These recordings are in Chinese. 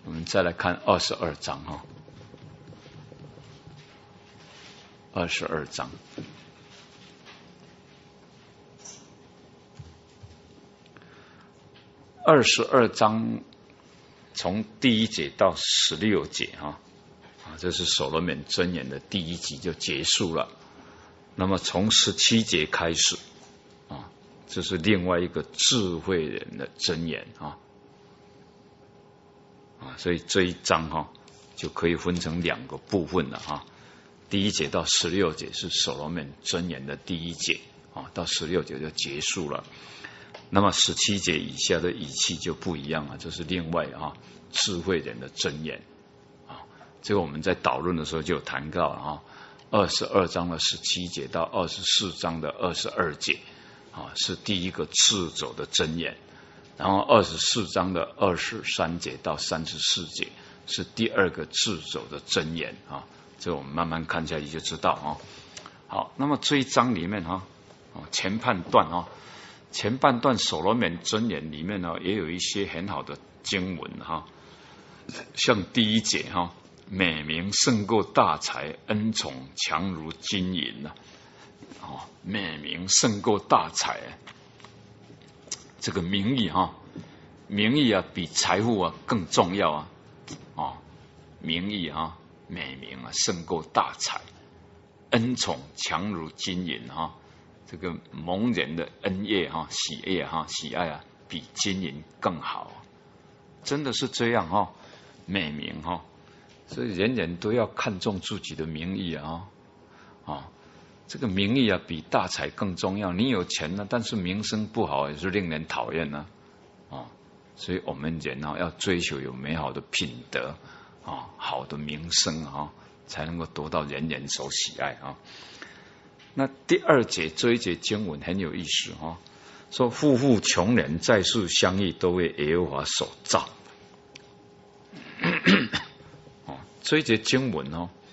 我们再来看22章哈，22章。22章从第1节到16节哈，这是所罗门箴言的第1集就结束了。那么从17节开始啊，这是另外一个智慧人的箴言啊，所以这一章哈就可以分成2个部分了哈。第1节到16节是所罗门箴言的第1节啊，到16节就结束了。那么17节以下的语气就不一样了，这是另外智慧人的箴言啊。这个我们在导论的时候就有谈到了22章的17节到24章的22节啊，是第一个智者的箴言。然后24章的23节到34节是第2个智者的箴言啊。这个我们慢慢看下去就知道啊。好，那么这一章里面前半段所罗门箴言里面呢，也有一些很好的经文哈，像第1节哈，美名胜过大财，恩宠强如金银呐。美名胜过大财，这个名义名义比财富更重要名义美名胜过大财，恩宠强如金银这个蒙人的恩业喜爱比金银更好，真的是这样美名所以人人都要看重自己的名义这个名义比大财更重要。你有钱呢，但是名声不好也是令人讨厌呢所以我们人要追求有美好的品德好的名声才能够得到人人所喜爱那第2节这一节经文很有意思说富户穷人在世相遇，都为耶和华所造这一节经文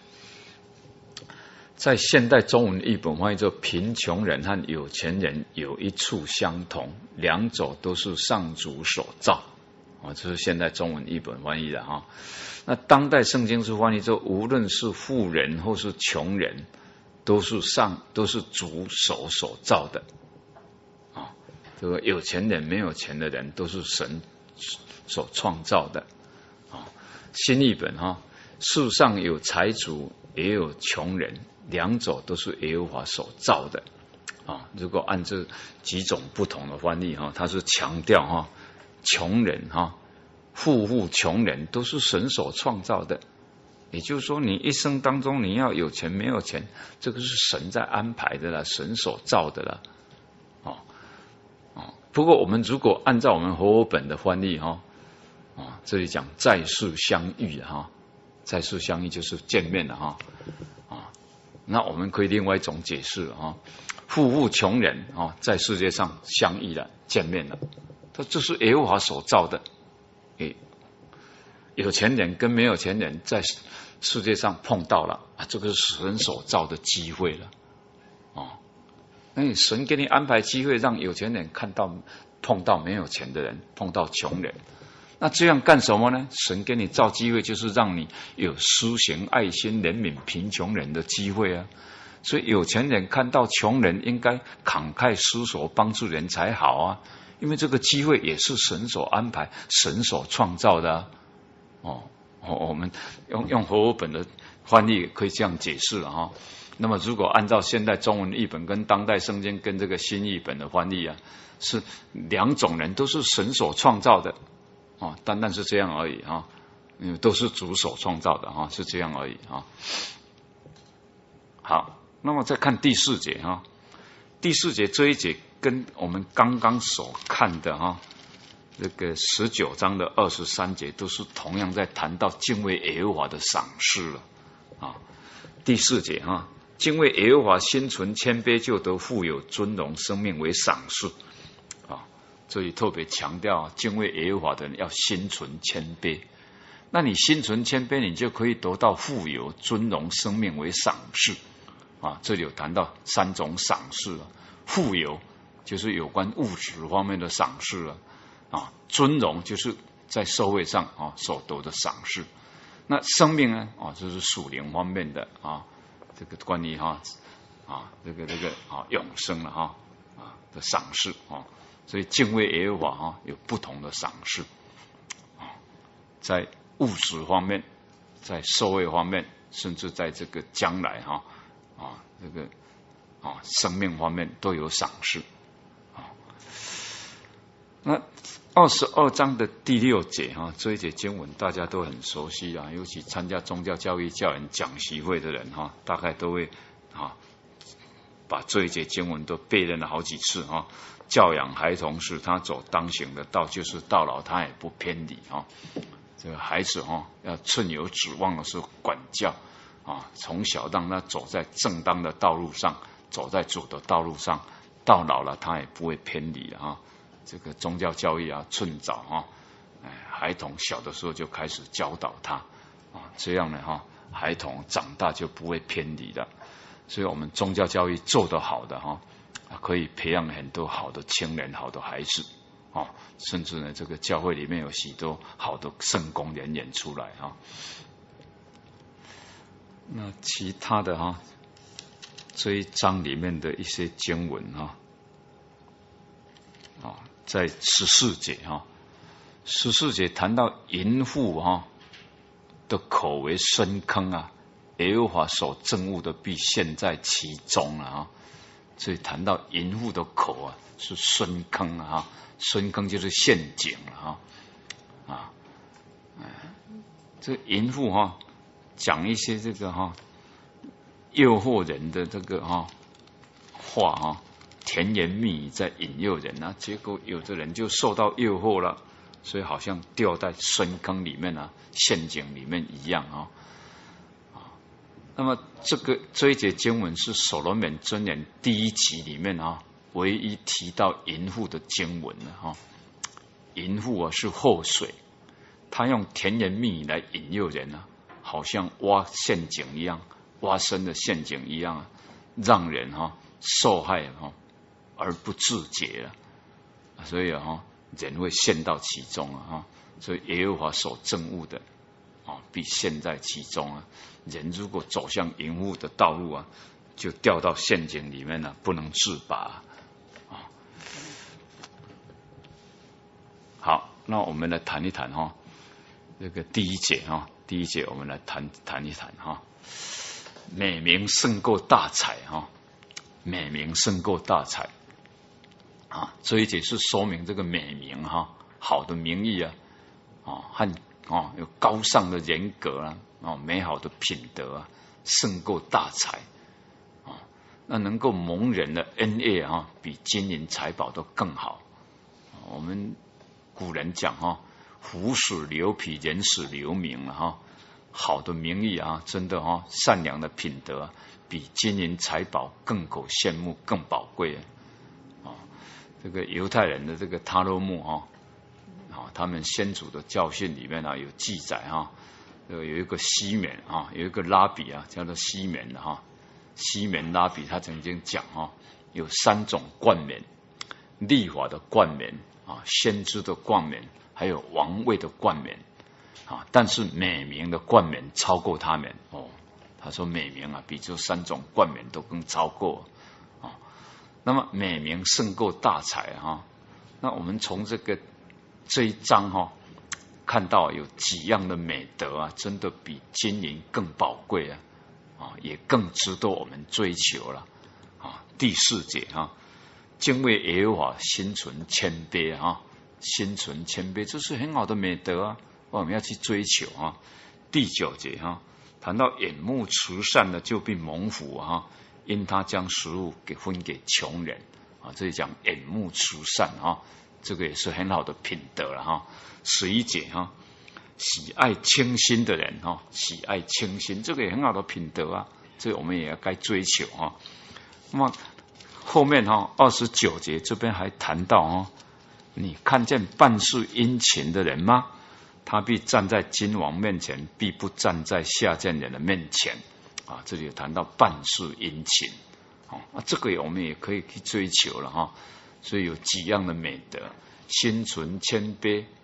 在现代中文译本翻译作贫穷人和有钱人有一处相同，两者都是上主所造这是现代中文译本翻译的那当代圣经是翻译作无论是富人或是穷人，都是主手所造的这个有钱人没有钱的人都是神所创造的新译本世上有财主也有穷人，两者都是耶和华所造的如果按这几种不同的翻译它是强调穷人富户穷人都是神所创造的，也就是说你一生当中你要有钱没有钱，这个是神在安排的啦，神所造的啦不过我们如果按照我们和合本的翻译这里讲在世相遇在世相遇就是见面了那我们可以另外一种解释富户穷人在世界上相遇了见面了，这是耶和华所造的有钱人跟没有钱人在世界上碰到了这个是神所造的机会了神给你安排机会，让有钱人碰到没有钱的人，碰到穷人，那这样干什么呢？神给你造机会，就是让你有施行爱心怜悯贫穷人的机会所以有钱人看到穷人应该慷慨施舍帮助人才好因为这个机会也是神所安排神所创造的我们用和合本的翻译可以这样解释了那么如果按照现代中文译本跟当代圣经跟这个新译本的翻译是两种人都是神所创造的单单是这样而已都是主所创造的是这样而已好，那么再看第4节第4节这一节跟我们刚刚所看的这个19章的23节都是同样在谈到敬畏耶和华的赏识了第4节敬畏耶和华心存谦卑，就得富有尊荣，生命为赏识这里特别强调敬畏耶和华的人要心存谦卑，那你心存谦卑，你就可以得到富有尊荣，生命为赏识这里有谈到3种赏识富有就是有关物质方面的赏识尊荣就是在社会上所得的赏识。那生命呢就是属灵方面的这个关于这个永生了的赏识所以敬畏耶和华有不同的赏识在物质方面，在社会方面，甚至在这个将来这个生命方面都有赏识那22章的第6节这一节经文大家都很熟悉尤其参加宗教教育教研讲习会的人大概都会把这一节经文都背练了好几次教养孩童使他走当行的道，就是到老他也不偏离这个孩子要趁有指望的时候管教从小让他走在正当的道路上，走在主的道路上，到老了他也不会偏离这个宗教教育趁早孩童小的时候就开始教导他这样呢孩童长大就不会偏离了。所以我们宗教教育做得好的可以培养很多好的青年、好的孩子甚至呢这个教会里面有许多好的圣工人员出来那其他的这一章里面的一些经文在14节14节谈到淫妇的口为深坑耶和华所憎恶的必陷在其中所以谈到淫妇的口是深坑深坑就是陷阱这淫妇讲一些这个诱惑人的这个话甜言蜜语在引诱人结果有的人就受到诱惑了，所以好像掉在深坑里面陷阱里面一样那么这一节经文是所罗门箴言第1集里面唯一提到淫妇的经文淫妇是祸水，他用甜言蜜语来引诱人好像挖陷阱一样，挖深的陷阱一样让人受害而不自觉所以人会陷到其中所以耶和华所憎恶的必陷在其中人如果走向淫妇的道路就掉到陷阱里面不能自拔好，那我们来谈一谈这个第1节第1节我们来谈一谈美名胜过大财美名胜过大财这一节是说明这个美名好的名义和有高尚的人格美好的品德胜过大财那能够蒙人的恩业比金银财宝都更好我们古人讲虎死留皮，人死留名好的名义真的善良的品德比金银财宝更可羡慕，更宝贵这个犹太人的这个塔罗木他们先祖的教训里面有记载有一个西缅有一个拉比叫做西缅的西缅拉比他曾经讲有3种冠冕，律法的冠冕先知的冠冕，还有王位的冠冕但是美名的冠冕超过他们他说美名比这3种冠冕都更超过那么美名胜过大财那我们从这一章看到有几样的美德真的比金银更宝贵也更值得我们追求了第4节敬畏耶和华，心存谦卑心存谦卑，这是很好的美德我们要去追求第9节谈到眼目慈善的就必蒙福因他将食物分给穷人这里讲眼目慈善这个也是很好的品德了11节喜爱清心的人喜爱清心，这个也很好的品德这个我们也要该追求那么后面29节这边还谈到你看见办事殷勤的人吗？他必站在君王面前，必不站在下贱人的面前这里有谈到办事殷勤这个我们也可以去追求了所以有几样的美德：心存谦卑，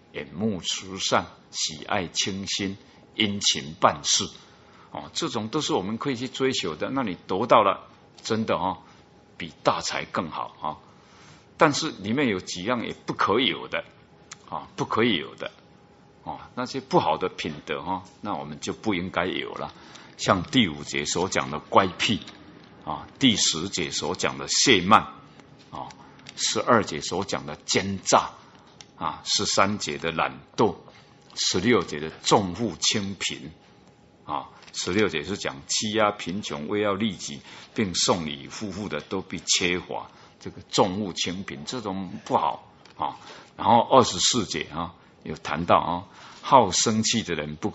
眼目慈善，喜爱清新，殷勤办事。这种都是我们可以去追求的。那你得到了，真的比大财更好但是里面有几样也不可以有的不可以有的那些不好的品德那我们就不应该有了。像第5节所讲的乖僻第10节所讲的懈慢12节所讲的奸诈13节的懒惰，16节的重富轻贫16节是讲欺压贫穷，为要利己，并送礼夫妇的都必缺乏。这个重富轻贫这种不好然后24节有谈到好生气的人不